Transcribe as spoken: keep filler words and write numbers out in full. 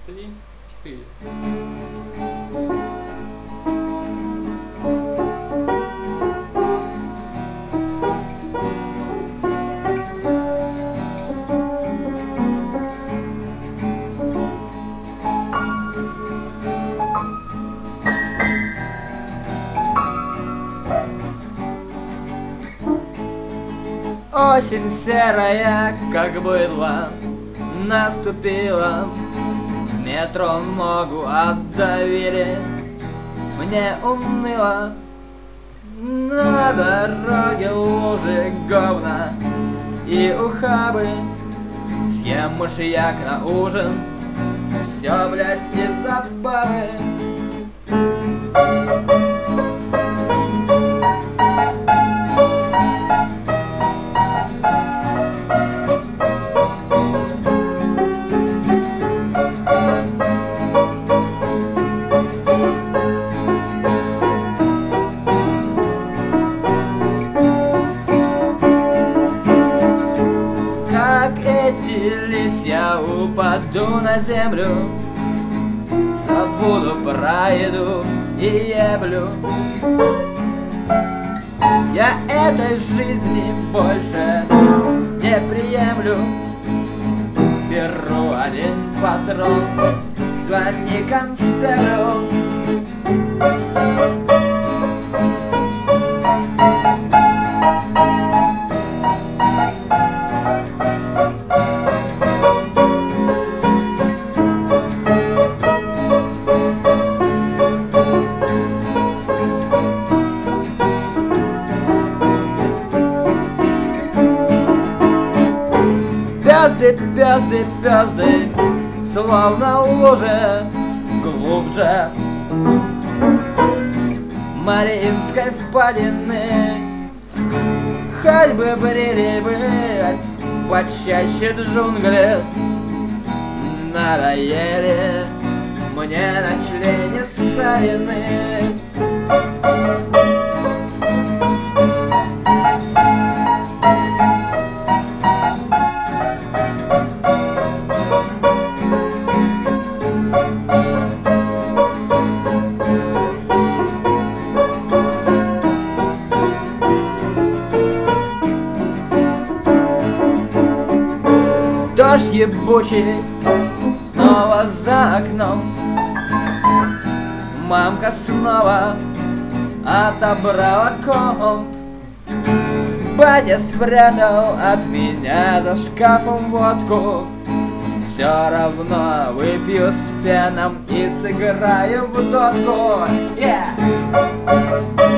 три, четыре. Осень серая, как быдло, наступила. В метро ногу отдавили, мне уныло. На дороге лужи говна и ухабы. Съем мышьяк на ужин, все, блядь, из-за бабы. Я упаду на землю, забуду про еду и еблю. Я этой жизни больше не приемлю. Беру один патрон, звони констеблю. Пёзды, пёзды, пёзды, словно лужи, глубже Мариинской впадины. Хоть бы брели бы почаще джунгли, надоели мне на члене ссорины. Дождь ебучий снова за окном. Мамка снова отобрала комп. Батя спрятал от меня за шкафом водку. Все равно выпью с феном и сыграю в дотку. Yeah!